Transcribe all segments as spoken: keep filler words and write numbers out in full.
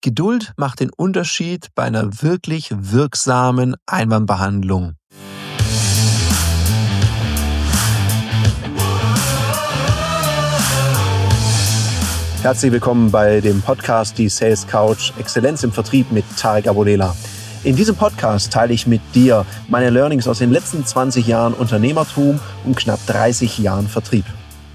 Geduld macht den Unterschied bei einer wirklich wirksamen Einwandbehandlung. Herzlich willkommen bei dem Podcast Die Sales Couch Exzellenz im Vertrieb mit Tarek Abodela. In diesem Podcast teile ich mit dir meine Learnings aus den letzten zwanzig Jahren Unternehmertum und knapp dreißig Jahren Vertrieb.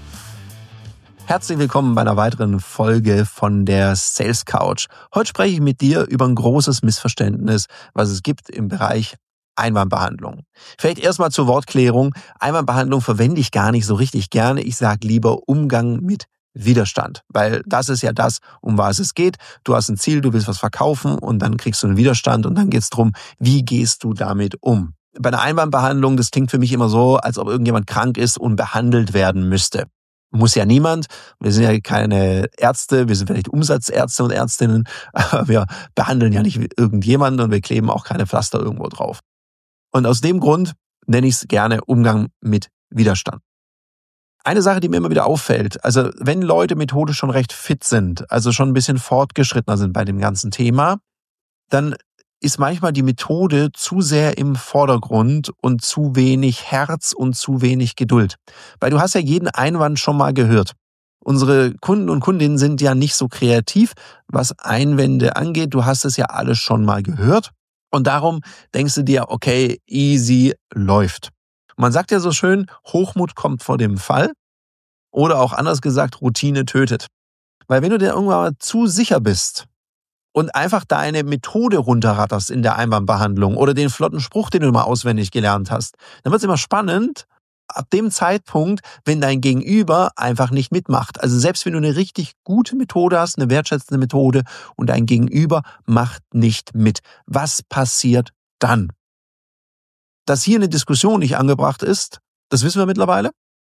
Herzlich willkommen bei einer weiteren Folge von der Sales Couch. Heute spreche ich mit dir über ein großes Missverständnis, was es gibt im Bereich Einwandbehandlung. Vielleicht erstmal zur Wortklärung. Einwandbehandlung verwende ich gar nicht so richtig gerne. Ich sage lieber Umgang mit Widerstand, weil das ist ja das, um was es geht. Du hast ein Ziel, du willst was verkaufen und dann kriegst du einen Widerstand und dann geht es darum, wie gehst du damit um. Bei einer Einwandbehandlung, das klingt für mich immer so, als ob irgendjemand krank ist und behandelt werden müsste. Muss ja niemand. Wir sind ja keine Ärzte, wir sind vielleicht Umsatzärzte und Ärztinnen, aber wir behandeln ja nicht irgendjemanden und wir kleben auch keine Pflaster irgendwo drauf. Und aus dem Grund nenne ich es gerne Umgang mit Widerstand. Eine Sache, die mir immer wieder auffällt, also wenn Leute methodisch schon recht fit sind, also schon ein bisschen fortgeschrittener sind bei dem ganzen Thema, dann ist manchmal die Methode zu sehr im Vordergrund und zu wenig Herz und zu wenig Geduld. Weil du hast ja jeden Einwand schon mal gehört. Unsere Kunden und Kundinnen sind ja nicht so kreativ, was Einwände angeht. Du hast es ja alles schon mal gehört. Und darum denkst du dir, okay, easy, läuft. Man sagt ja so schön, Hochmut kommt vor dem Fall. Oder auch anders gesagt, Routine tötet. Weil wenn du dir irgendwann mal zu sicher bist, und einfach deine Methode runterratterst in der Einwandbehandlung oder den flotten Spruch, den du mal auswendig gelernt hast, dann wird es immer spannend, ab dem Zeitpunkt, wenn dein Gegenüber einfach nicht mitmacht. Also selbst wenn du eine richtig gute Methode hast, eine wertschätzende Methode und dein Gegenüber macht nicht mit. Was passiert dann? Dass hier eine Diskussion nicht angebracht ist, das wissen wir mittlerweile,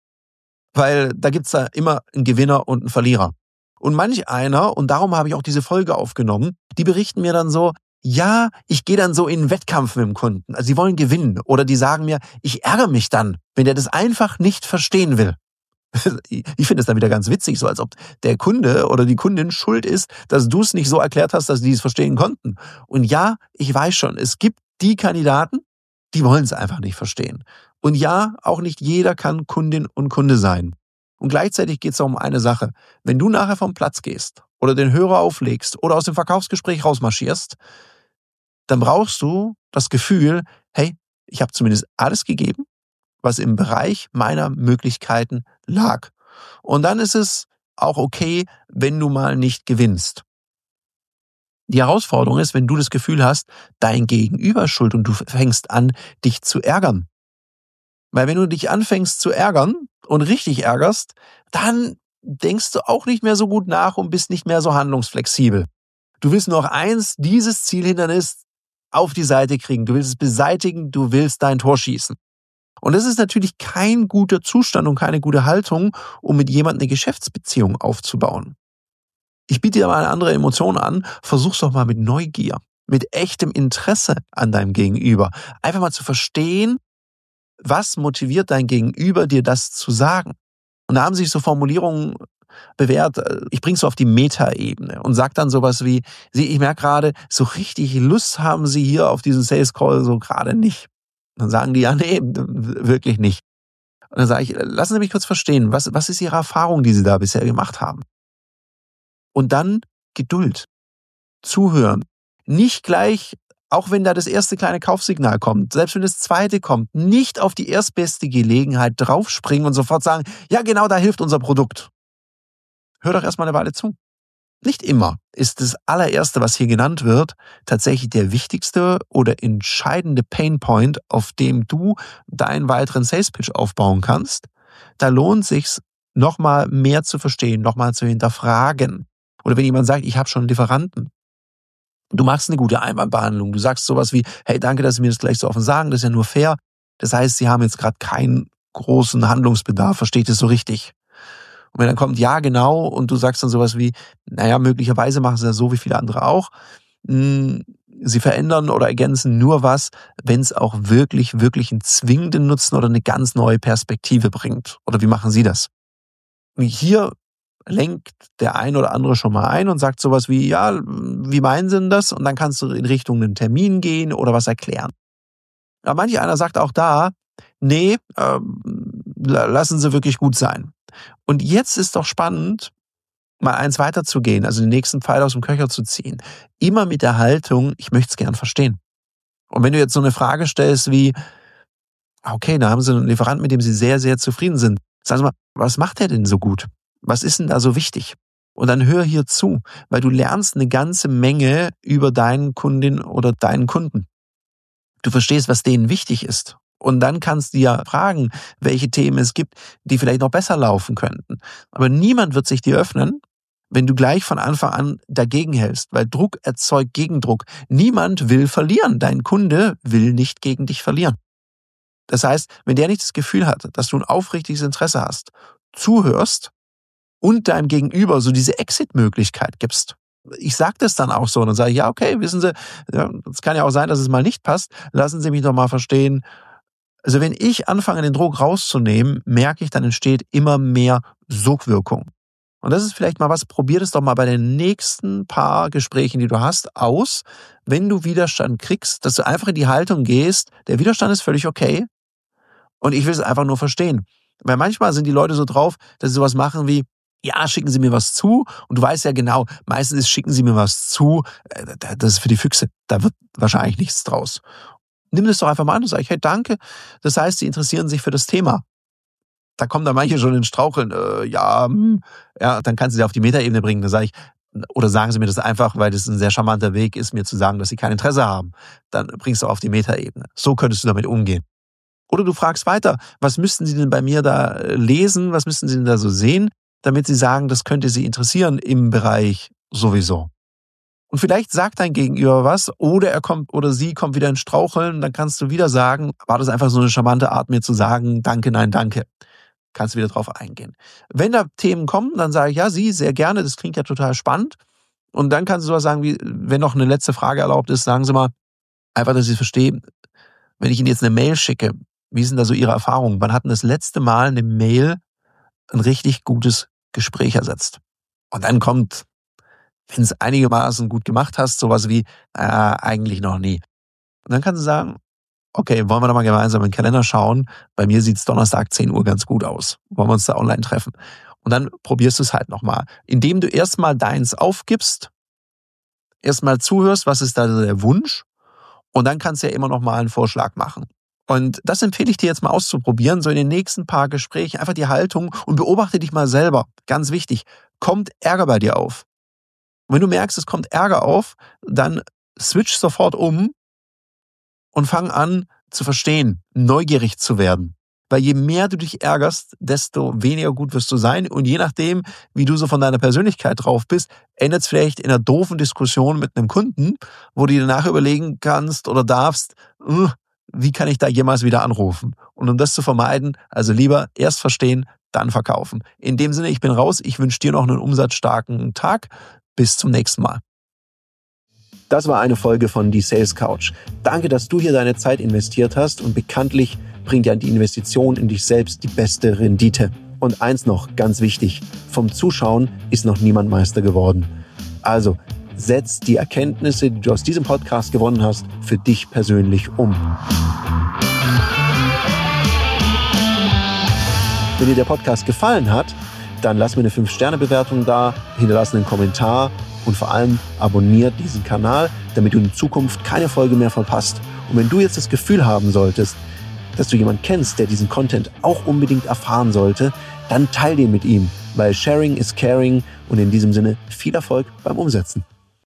weil da gibt's da immer einen Gewinner und einen Verlierer. Und manch einer, und darum habe ich auch diese Folge aufgenommen, die berichten mir dann so, ja, ich gehe dann so in einen Wettkampf mit dem Kunden. Also sie wollen gewinnen. Oder die sagen mir, ich ärgere mich dann, wenn der das einfach nicht verstehen will. Ich finde es dann wieder ganz witzig, so als ob der Kunde oder die Kundin schuld ist, dass du es nicht so erklärt hast, dass die es verstehen konnten. Und ja, ich weiß schon, es gibt die Kandidaten, die wollen es einfach nicht verstehen. Und ja, auch nicht jeder kann Kundin und Kunde sein. Und gleichzeitig geht es um eine Sache. Wenn du nachher vom Platz gehst oder den Hörer auflegst oder aus dem Verkaufsgespräch rausmarschierst, dann brauchst du das Gefühl, hey, ich habe zumindest alles gegeben, was im Bereich meiner Möglichkeiten lag. Und dann ist es auch okay, wenn du mal nicht gewinnst. Die Herausforderung ist, wenn du das Gefühl hast, dein Gegenüber ist schuld und du fängst an, dich zu ärgern. Weil wenn du dich anfängst zu ärgern und richtig ärgerst, dann denkst du auch nicht mehr so gut nach und bist nicht mehr so handlungsflexibel. Du willst nur noch eins, dieses Zielhindernis auf die Seite kriegen. Du willst es beseitigen, du willst dein Tor schießen. Und das ist natürlich kein guter Zustand und keine gute Haltung, um mit jemandem eine Geschäftsbeziehung aufzubauen. Ich biete dir mal eine andere Emotion an. Versuch's doch mal mit Neugier, mit echtem Interesse an deinem Gegenüber. Einfach mal zu verstehen, was motiviert dein Gegenüber, dir das zu sagen? Und da haben sich so Formulierungen bewährt, ich bring's so auf die Meta-Ebene und sag dann sowas wie, Sie, ich merke gerade, so richtig Lust haben Sie hier auf diesen Sales Call so gerade nicht. Und dann sagen die, ja, nee, wirklich nicht. Und dann sage ich, lassen Sie mich kurz verstehen, was, was ist Ihre Erfahrung, die Sie da bisher gemacht haben? Und dann Geduld, zuhören, nicht gleich, auch wenn da das erste kleine Kaufsignal kommt, selbst wenn das zweite kommt, nicht auf die erstbeste Gelegenheit draufspringen und sofort sagen, ja genau, da hilft unser Produkt. Hör doch erstmal eine Weile zu. Nicht immer ist das allererste, was hier genannt wird, tatsächlich der wichtigste oder entscheidende Painpoint, auf dem du deinen weiteren Sales Pitch aufbauen kannst. Da lohnt es sich, nochmal mehr zu verstehen, nochmal zu hinterfragen. Oder wenn jemand sagt, ich habe schon einen Lieferanten. Du machst eine gute Einwandbehandlung. Du sagst sowas wie, hey, danke, dass Sie mir das gleich so offen sagen, das ist ja nur fair. Das heißt, Sie haben jetzt gerade keinen großen Handlungsbedarf, versteht es so richtig? Und wenn dann kommt, ja, genau, und du sagst dann sowas wie, naja, möglicherweise machen Sie das so wie viele andere auch. Sie verändern oder ergänzen nur was, wenn es auch wirklich, wirklich einen zwingenden Nutzen oder eine ganz neue Perspektive bringt. Oder wie machen Sie das? Und hier lenkt der ein oder andere schon mal ein und sagt sowas wie, ja, wie meinen Sie denn das? Und dann kannst du in Richtung einen Termin gehen oder was erklären. Aber manch einer sagt auch da, nee, äh, lassen Sie wirklich gut sein. Und jetzt ist doch spannend, mal eins weiterzugehen, also den nächsten Pfeil aus dem Köcher zu ziehen. Immer mit der Haltung, ich möchte es gern verstehen. Und wenn du jetzt so eine Frage stellst wie, okay, da haben Sie einen Lieferanten, mit dem Sie sehr, sehr zufrieden sind. Sagen Sie mal, was macht der denn so gut? Was ist denn da so wichtig? Und dann hör hier zu, weil du lernst eine ganze Menge über deinen Kundin oder deinen Kunden. Du verstehst, was denen wichtig ist. Und dann kannst du ja fragen, welche Themen es gibt, die vielleicht noch besser laufen könnten. Aber niemand wird sich dir öffnen, wenn du gleich von Anfang an dagegen hältst, weil Druck erzeugt Gegendruck. Niemand will verlieren. Dein Kunde will nicht gegen dich verlieren. Das heißt, wenn der nicht das Gefühl hat, dass du ein aufrichtiges Interesse hast, zuhörst und deinem Gegenüber so diese Exit-Möglichkeit gibst. Ich sage das dann auch so und dann sage ich, ja, okay, wissen Sie, ja, es kann ja auch sein, dass es mal nicht passt. Lassen Sie mich doch mal verstehen. Also wenn ich anfange, den Druck rauszunehmen, merke ich, dann entsteht immer mehr Sogwirkung. Und das ist vielleicht mal was, probier das doch mal bei den nächsten paar Gesprächen, die du hast, aus, wenn du Widerstand kriegst, dass du einfach in die Haltung gehst, der Widerstand ist völlig okay und ich will es einfach nur verstehen. Weil manchmal sind die Leute so drauf, dass sie sowas machen wie, ja, schicken Sie mir was zu und du weißt ja genau, meistens ist, schicken Sie mir was zu, das ist für die Füchse, da wird wahrscheinlich nichts draus. Nimm das doch einfach mal an und sag, hey, danke, das heißt, Sie interessieren sich für das Thema. Da kommen dann manche schon in Straucheln, äh, ja, hm, ja, dann kannst du sie auf die Metaebene bringen. Da sage ich, oder sagen Sie mir das einfach, weil das ein sehr charmanter Weg ist, mir zu sagen, dass Sie kein Interesse haben. Dann bringst du auf die Metaebene. So könntest du damit umgehen. Oder du fragst weiter, was müssten Sie denn bei mir da lesen, was müssten Sie denn da so sehen, damit Sie sagen, das könnte Sie interessieren im Bereich sowieso. Und vielleicht sagt dein Gegenüber was oder er kommt oder sie kommt wieder in Straucheln, dann kannst du wieder sagen, war das einfach so eine charmante Art, mir zu sagen, danke, nein, danke. Kannst du wieder drauf eingehen. Wenn da Themen kommen, dann sage ich, ja, Sie, sehr gerne, das klingt ja total spannend. Und dann kannst du sowas sagen, wie, wenn noch eine letzte Frage erlaubt ist, sagen Sie mal, einfach, dass ich es verstehe, wenn ich Ihnen jetzt eine Mail schicke, wie sind da so Ihre Erfahrungen? Wann hat denn das letzte Mal eine Mail ein richtig gutes Gespräch ersetzt? Und dann kommt, wenn es einigermaßen gut gemacht hast, sowas wie, äh, eigentlich noch nie. Und dann kannst du sagen, okay, wollen wir doch mal gemeinsam in den Kalender schauen? Bei mir sieht es Donnerstag zehn Uhr ganz gut aus. Wollen wir uns da online treffen? Und dann probierst du es halt nochmal. Indem du erstmal deins aufgibst, erstmal zuhörst, was ist da der Wunsch? Und dann kannst du ja immer noch mal einen Vorschlag machen. Und das empfehle ich dir jetzt mal auszuprobieren, so in den nächsten paar Gesprächen, einfach die Haltung und beobachte dich mal selber. Ganz wichtig, kommt Ärger bei dir auf? Und wenn du merkst, es kommt Ärger auf, dann switch sofort um und fang an zu verstehen, neugierig zu werden. Weil je mehr du dich ärgerst, desto weniger gut wirst du sein. Und je nachdem, wie du so von deiner Persönlichkeit drauf bist, endet es vielleicht in einer doofen Diskussion mit einem Kunden, wo du dir danach überlegen kannst oder darfst, wie kann ich da jemals wieder anrufen? Und um das zu vermeiden, also lieber erst verstehen, dann verkaufen. In dem Sinne, ich bin raus. Ich wünsche dir noch einen umsatzstarken Tag. Bis zum nächsten Mal. Das war eine Folge von Die Sales Couch. Danke, dass du hier deine Zeit investiert hast und bekanntlich bringt ja die Investition in dich selbst die beste Rendite. Und eins noch, ganz wichtig, vom Zuschauen ist noch niemand Meister geworden. Also, setz die Erkenntnisse, die du aus diesem Podcast gewonnen hast, für dich persönlich um. Wenn dir der Podcast gefallen hat, dann lass mir eine fünf Sterne Bewertung da, hinterlass einen Kommentar und vor allem abonniert diesen Kanal, damit du in Zukunft keine Folge mehr verpasst. Und wenn du jetzt das Gefühl haben solltest, dass du jemanden kennst, der diesen Content auch unbedingt erfahren sollte, dann teil den mit ihm, weil Sharing is Caring und in diesem Sinne viel Erfolg beim Umsetzen.